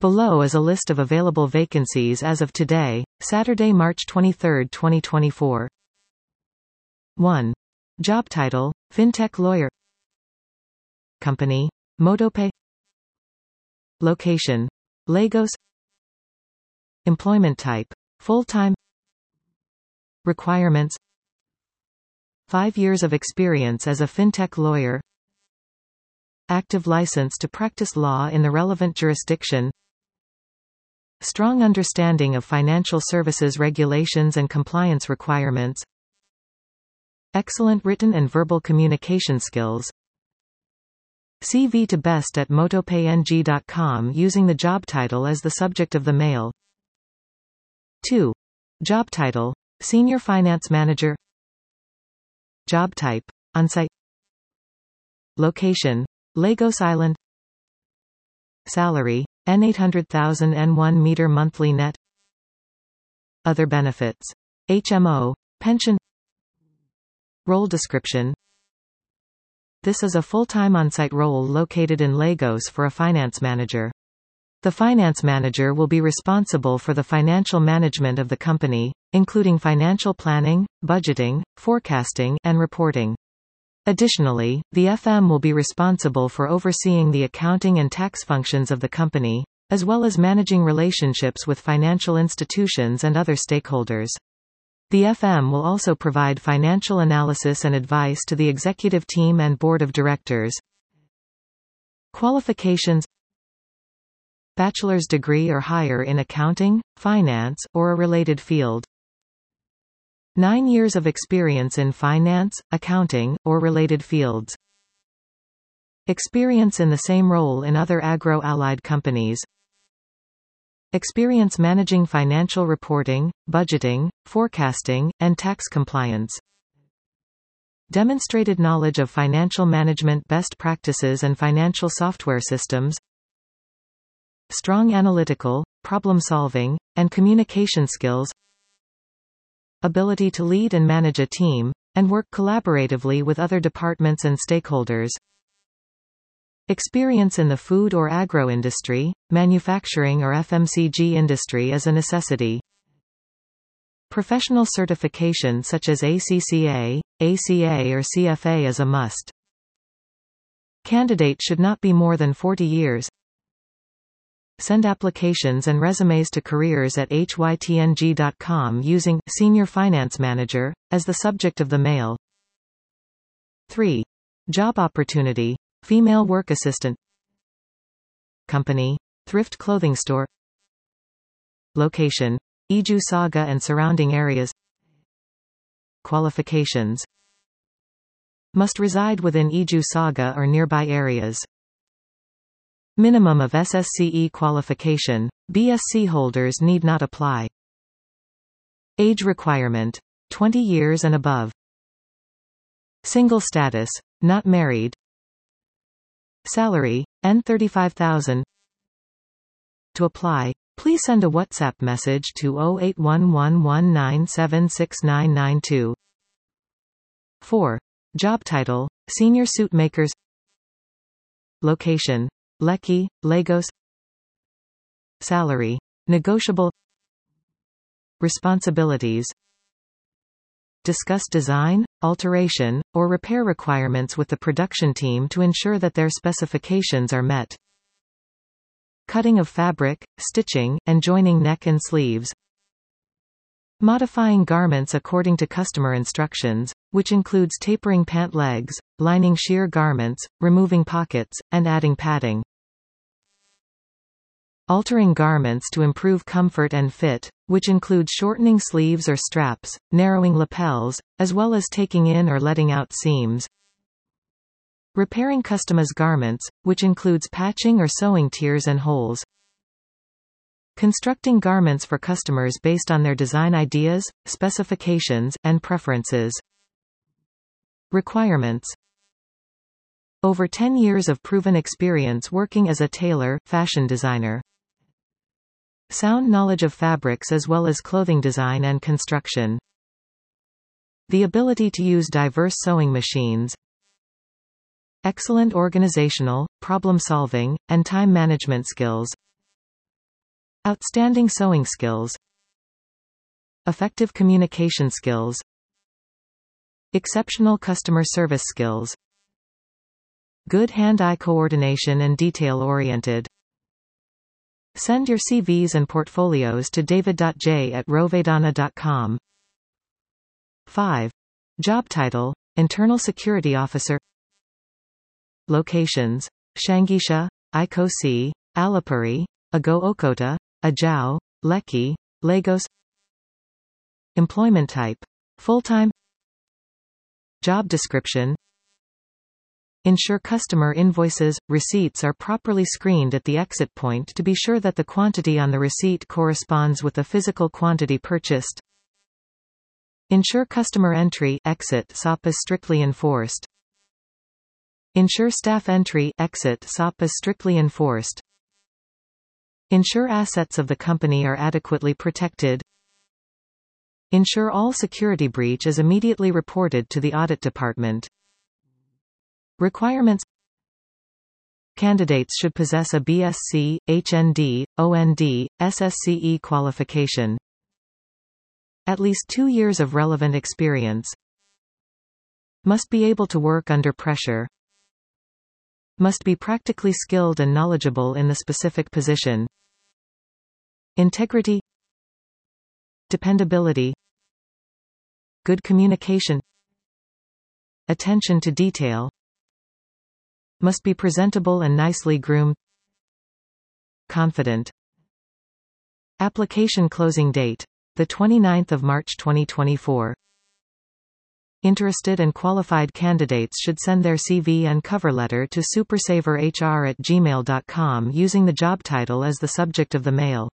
Below is a list of available vacancies as of today, Saturday, March 23, 2024. 1. Job title: Fintech Lawyer. Company: MotoPay. Location: Lagos. Employment type: full-time. Requirements: 5 years of experience as a fintech lawyer. Active license to practice law in the relevant jurisdiction. Strong understanding of financial services regulations and compliance requirements. Excellent written and verbal communication skills. CV to best at motopayng.com using the job title as the subject of the mail. 2. Job title: Senior Finance Manager. Job type: on-site. Location: Lagos Island. Salary: N800,000 N1 meter monthly net. Other benefits: HMO, pension. Role description: This is a full-time on-site role located in Lagos for a finance manager. The finance manager will be responsible for the financial management of the company, including financial planning, budgeting, forecasting, and reporting. Additionally, the FM will be responsible for overseeing the accounting and tax functions of the company, as well as managing relationships with financial institutions and other stakeholders. The FM will also provide financial analysis and advice to the executive team and board of directors. Qualifications: bachelor's degree or higher in accounting, finance, or a related field. 9 years of experience in finance, accounting, or related fields. Experience in the same role in other agro-allied companies. Experience managing financial reporting, budgeting, forecasting, and tax compliance. Demonstrated knowledge of financial management best practices and financial software systems. Strong analytical, problem-solving, and communication skills. Ability to lead and manage a team, and work collaboratively with other departments and stakeholders. Experience in the food or agro-industry, manufacturing or FMCG industry is a necessity. Professional certification such as ACCA, ACA or CFA is a must. Candidate should not be more than 40 years. Send applications and resumes to careers@hytng.com using Senior Finance Manager as the subject of the mail. 3. Job opportunity: female work assistant. Company: thrift clothing store. Location: Iju Saga and surrounding areas. Qualifications: must reside within Iju Saga or nearby areas. Minimum of SSCE qualification. BSc holders need not apply. Age requirement: 20 years and above. Single status: not married. Salary: N35,000. To apply, please send a WhatsApp message to 081119766992. 4. Job title: Senior Suit Makers. Location: Lekki, Lagos. Salary: negotiable. Responsibilities: discuss design, alteration, or repair requirements with the production team to ensure that their specifications are met. Cutting of fabric, stitching, and joining neck and sleeves. Modifying garments according to customer instructions, which includes tapering pant legs, lining sheer garments, removing pockets, and adding padding. Altering garments to improve comfort and fit, which includes shortening sleeves or straps, narrowing lapels, as well as taking in or letting out seams. Repairing customized garments, which includes patching or sewing tears and holes. Constructing garments for customers based on their design ideas, specifications, and preferences. Requirements: over 10 years of proven experience working as a tailor, fashion designer. Sound knowledge of fabrics as well as clothing design and construction. The ability to use diverse sewing machines. Excellent organizational, problem-solving, and time management skills. outstanding sewing skills, effective communication skills, exceptional customer service skills, good hand-eye coordination and detail-oriented. Send your CVs and portfolios to david.j@rovedana.com. 5. Job title: Internal Security Officer. Locations: Shangisha, Ikosi, Alapuri, Ago-Okota, Ajao, Lekki, Lagos. Employment type: full-time. Job description: ensure customer invoices, receipts are properly screened at the exit point to be sure that the quantity on the receipt corresponds with the physical quantity purchased. Ensure customer entry exit SOP is strictly enforced. Ensure staff entry exit SOP is strictly enforced. Ensure assets of the company are adequately protected. Ensure all security breach is immediately reported to the audit department. Requirements: candidates should possess a BSc, HND, OND, SSCE qualification. At least 2 years of relevant experience. Must be able to work under pressure. Must be practically skilled and knowledgeable in the specific position. Integrity, dependability, good communication, attention to detail, must be presentable and nicely groomed, confident. Application closing date: the 29th of March 2024. Interested and qualified candidates should send their CV and cover letter to supersaverhr@gmail.com using the job title as the subject of the mail.